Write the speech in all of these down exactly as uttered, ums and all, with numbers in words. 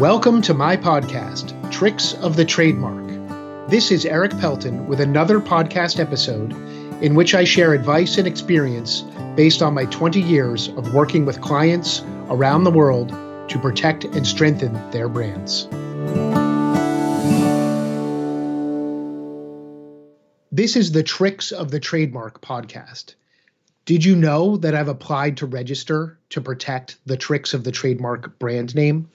Welcome to my podcast, Tricks of the Trademark. This is Eric Pelton with another podcast episode in which I share advice and experience based on my twenty years of working with clients around the world to protect and strengthen their brands. This is the Tricks of the Trademark podcast. Did you know that I've applied to register to protect the Tricks of the Trademark brand name?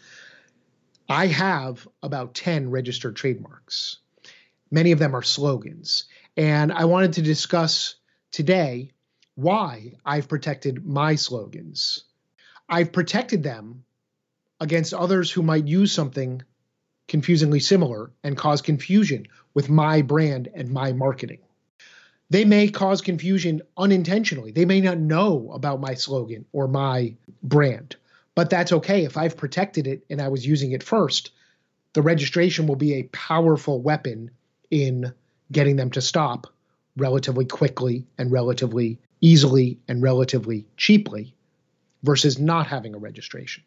I have about ten registered trademarks. Many of them are slogans. And I wanted to discuss today why I've protected my slogans. I've protected them against others who might use something confusingly similar and cause confusion with my brand and my marketing. They may cause confusion unintentionally. They may not know about my slogan or my brand. But that's okay. If I've protected it and I was using it first, the registration will be a powerful weapon in getting them to stop relatively quickly and relatively easily and relatively cheaply versus not having a registration.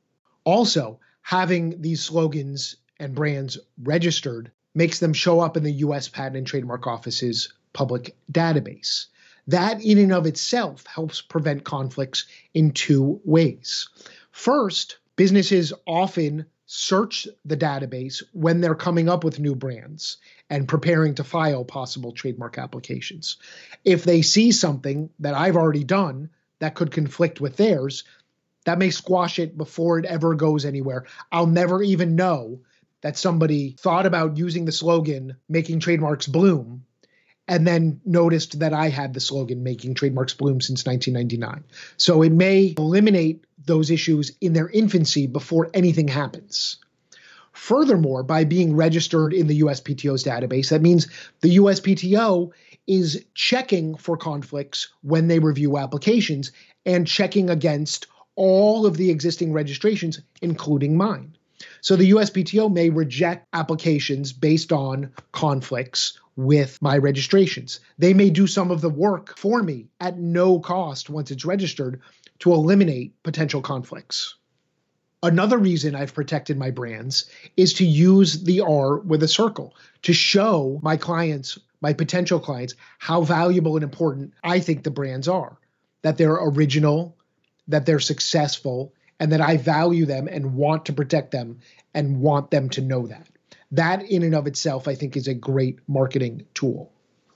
Also, having these slogans and brands registered makes them show up in the U S Patent and Trademark Office's public database. That in and of itself helps prevent conflicts in two ways. First, businesses often search the database when they're coming up with new brands and preparing to file possible trademark applications. If they see something that I've already done that could conflict with theirs, that may squash it before it ever goes anywhere. I'll never even know that somebody thought about using the slogan, "Making Trademarks Bloom," and then noticed that I had the slogan "Making Trademarks Bloom" since nineteen ninety-nine. So it may eliminate those issues in their infancy before anything happens. Furthermore, by being registered in the U S P T O's database, that means the U S P T O is checking for conflicts when they review applications and checking against all of the existing registrations, including mine. So the U S P T O may reject applications based on conflicts with my registrations. They may do some of the work for me at no cost once it's registered to eliminate potential conflicts. Another reason I've protected my brands is to use the R with a circle to show my clients, my potential clients, how valuable and important I think the brands are, that they're original, that they're successful, and that I value them and want to protect them and want them to know that. That in and of itself, I think, is a great marketing tool.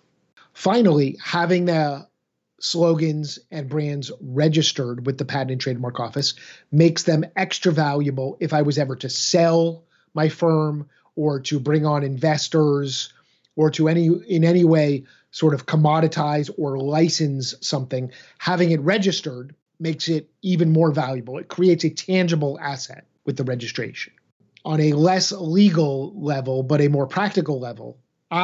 Finally, having the slogans and brands registered with the Patent and Trademark Office makes them extra valuable if I was ever to sell my firm or to bring on investors or to any in any way sort of commoditize or license something. Having it registered makes it even more valuable. It creates a tangible asset with the registration. On a less legal level, but a more practical level,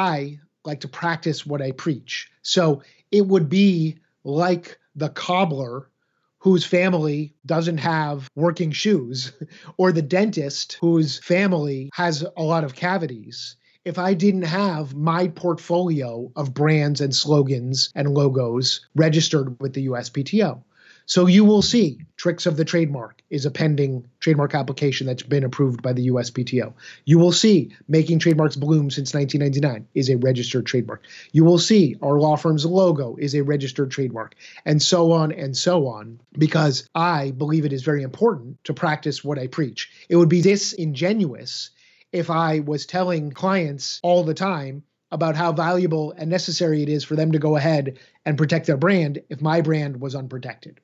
I like to practice what I preach. So it would be like the cobbler whose family doesn't have working shoes, or the dentist whose family has a lot of cavities. If I didn't have my portfolio of brands and slogans and logos registered with the U S P T O. So you will see Tricks of the Trademark is a pending trademark application that's been approved by the U S P T O. You will see Making Trademarks Bloom since nineteen ninety-nine is a registered trademark. You will see our law firm's logo is a registered trademark, and so on and so on, because I believe it is very important to practice what I preach. It would be disingenuous if I was telling clients all the time about how valuable and necessary it is for them to go ahead and protect their brand if my brand was unprotected.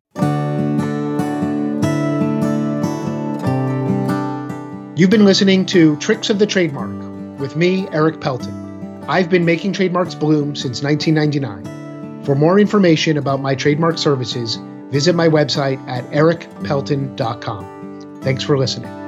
You've been listening to Tricks of the Trademark with me, Eric Pelton. I've been making trademarks bloom since nineteen ninety-nine. For more information about my trademark services, visit my website at eric pelton dot com. Thanks for listening.